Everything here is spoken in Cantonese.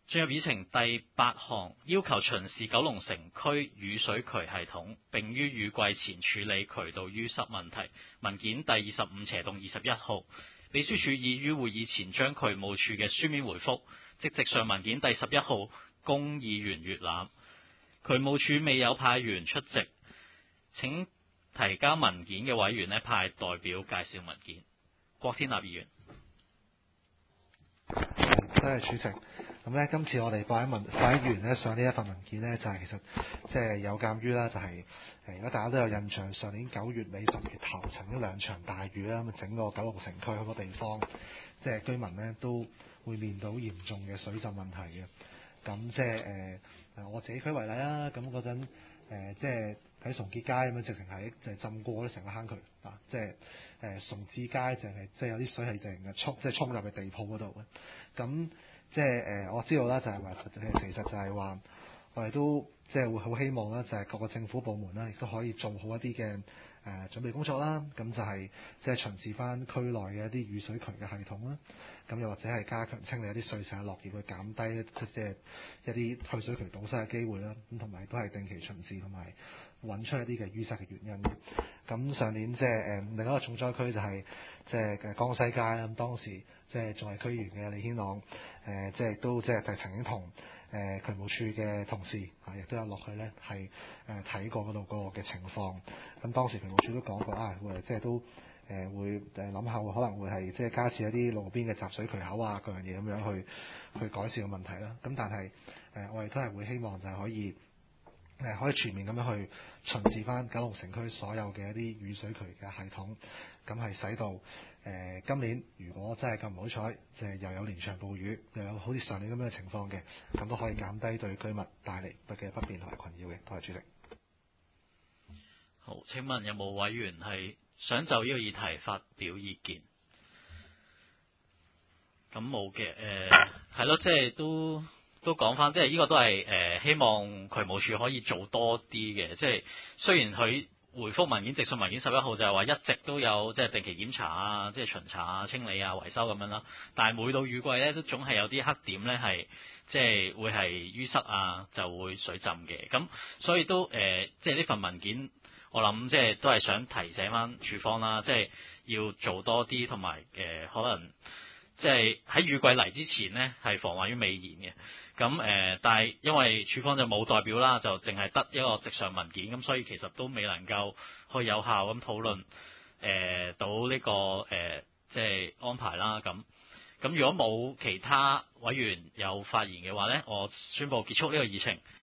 進入議程第8項，要求巡視九龍城區雨水渠系統，並於雨季前處理渠道淤塞問題。文件第25/21號，秘書處已於會議前將渠務處嘅書面回覆，即直上文件第11號，供議員閱覽。渠務處未有派員出席，請提交文件嘅委員派代表介紹文件。郭天立議員。 多謝主席。咁今次我哋各位議員上呢一份文件呢，就係其實即係有鑑於啦，就係如果大家都有印象，上年9月尾10月頭曾經2場大雨啦，咁整個九龍城區好多地方，即係居民呢都會面對好嚴重嘅水浸問題嘅。咁即係我自己區為例啦，咁嗰陣即係喺崇基街咁樣，直情係就係浸過咗成個坑渠啊！即係崇智街就係即係有啲水係淨係沖入去地鋪嗰度嘅。咁即係我知道啦，就係話其實就係話我哋都即係會好希望啦，就係各個政府部門啦，亦都可以做好一啲嘅準備工作啦。咁就係即係巡視翻區內嘅一啲雨水渠嘅系統啦。咁又或者係加強清理一啲碎石落葉，去減低即係一啲退水渠堵塞嘅機會啦。咁同埋都係定期巡視同埋揾出一啲嘅淤塞嘅原因。咁上年即係另一個重災區就係即係江西街啦。咁當時即係仲係區議員嘅李顯朗，即係都即係曾經同渠務處嘅同事亦都有落去呢，係睇過嗰度嗰個嘅情況。咁當時渠務處都講過會即係都會諗下可能會係即係加設一啲路邊嘅集水渠口各樣嘢咁樣去改善個問題啦。咁但係我哋都係會希望就係可以全面咁樣去巡視翻九龍城區所有嘅一啲雨水渠嘅系統，咁係使到今年如果真係咁唔好彩，就係又有連場暴雨，又有好似上年咁樣嘅情況嘅，咁都可以減低對居民帶嚟嘅不便同埋困擾嘅。多謝主席。 好，請問有冇委員係想就呢個議題發表意見？咁冇嘅，係咯，即係都講翻，即係呢個都係希望渠務處可以做多啲嘅。即係雖然佢回覆文件直信文件11號就係話一直都有即係定期檢查啊，即係巡查啊、清理啊、維修咁樣啦，但係每到雨季咧都總係有啲黑點咧係即係會係淤塞啊，就會水浸嘅。咁所以都即係呢份文件我諗即係都係想提醒翻處方啦，即係要做多啲，同埋可能即係喺雨季嚟之前呢，係防患於未然嘅。咁但係因為處方就冇代表啦，就淨係得一個直上文件，咁所以其實都未能夠去有效咁討論到呢個即係安排啦。咁如果冇其他委員有發言嘅話呢，我宣布結束呢個議程。